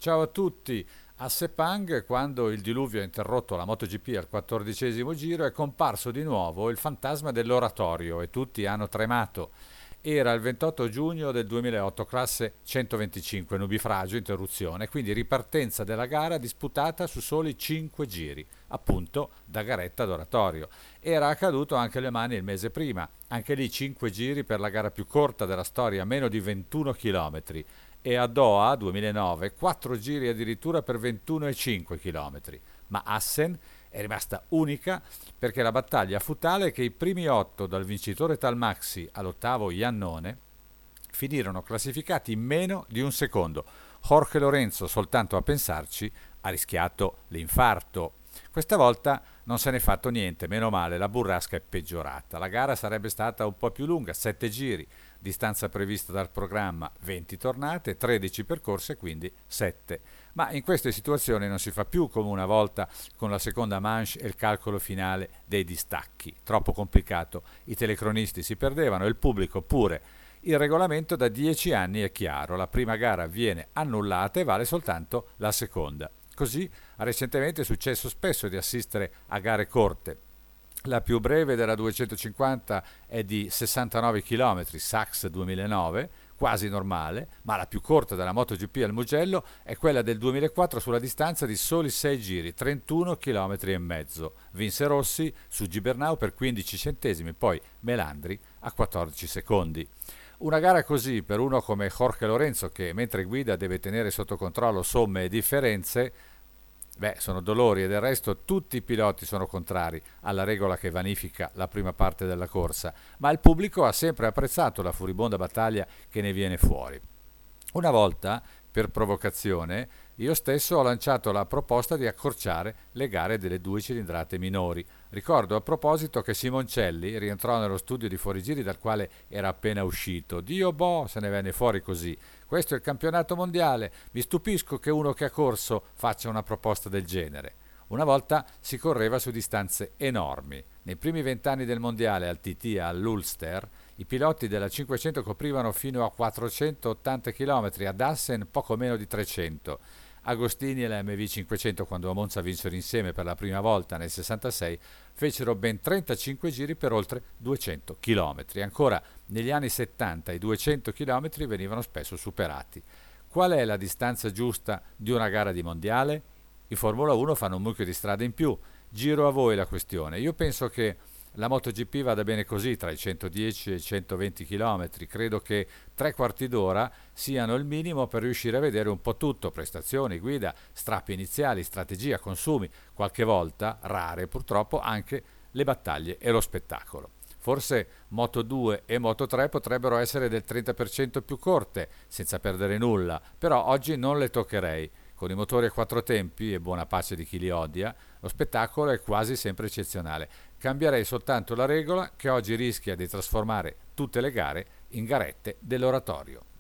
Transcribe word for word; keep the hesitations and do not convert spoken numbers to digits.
Ciao a tutti. A Sepang, quando il diluvio ha interrotto la MotoGP al quattordicesimo giro, è comparso di nuovo il fantasma dell'oratorio e tutti hanno tremato. Era il ventotto giugno del duemilaotto, classe centoventicinque, nubifragio, interruzione, quindi ripartenza della gara disputata su soli cinque giri, appunto da garetta d'oratorio. Era accaduto anche a Le Mans il mese prima, anche lì cinque giri per la gara più corta della storia, meno di ventuno chilometri, e a Doha duemilanove quattro giri addirittura per ventuno virgola cinque chilometri. Ma Assen è rimasta unica perché la battaglia fu tale che i primi otto, dal vincitore Talmaxi all'ottavo Iannone, finirono classificati in meno di un secondo. Jorge Lorenzo, soltanto a pensarci, ha rischiato l'infarto. Questa volta non se n'è fatto niente, meno male, la burrasca è peggiorata. La gara sarebbe stata un po' più lunga, sette giri, distanza prevista dal programma venti tornate, tredici percorse, quindi sette. Ma in queste situazioni non si fa più come una volta con la seconda manche e il calcolo finale dei distacchi. Troppo complicato, i telecronisti si perdevano e il pubblico pure. Il regolamento da dieci anni è chiaro, la prima gara viene annullata e vale soltanto la seconda. Così recentemente è successo spesso di assistere a gare corte. La più breve della duecentocinquanta è di sessantanove chilometri, Sachs duemilanove, quasi normale, ma la più corta della MotoGP al Mugello è quella del duemilaquattro sulla distanza di soli sei giri, trentuno chilometri e mezzo. Vinse Rossi su Gibernau per quindici centesimi, poi Melandri a quattordici secondi. Una gara così per uno come Jorge Lorenzo, che mentre guida deve tenere sotto controllo somme e differenze, beh, sono dolori, e del resto tutti i piloti sono contrari alla regola che vanifica la prima parte della corsa, ma il pubblico ha sempre apprezzato la furibonda battaglia che ne viene fuori. Una volta, per provocazione, io stesso ho lanciato la proposta di accorciare le gare delle due cilindrate minori. Ricordo a proposito che Simoncelli rientrò nello studio di fuorigiri dal quale era appena uscito. Dio boh, se ne venne fuori così. Questo è il campionato mondiale. Mi stupisco che uno che ha corso faccia una proposta del genere. Una volta si correva su distanze enormi. Nei primi vent'anni del mondiale al T T all'Ulster, i piloti della cinquecento coprivano fino a quattrocentottanta chilometri, ad Assen poco meno di trecento. Agostini e la M V cinquecento, quando a Monza vinsero insieme per la prima volta nel sessantasei, fecero ben trentacinque giri per oltre duecento chilometri. Ancora negli anni settanta i duecento chilometri venivano spesso superati. Qual è la distanza giusta di una gara di mondiale? I Formula uno fanno un mucchio di strade in più. Giro a voi la questione. Io penso che la MotoGP vada bene così, tra i centodieci e i centoventi chilometri. Credo che tre quarti d'ora siano il minimo per riuscire a vedere un po' tutto: prestazioni, guida, strappi iniziali, strategia, consumi, qualche volta, rare purtroppo, anche le battaglie e lo spettacolo. Forse Moto due e Moto tre potrebbero essere del trenta per cento più corte, senza perdere nulla, però oggi non le toccherei. Con i motori a quattro tempi, e buona pace di chi li odia, lo spettacolo è quasi sempre eccezionale. Cambierei soltanto la regola che oggi rischia di trasformare tutte le gare in garette dell'oratorio.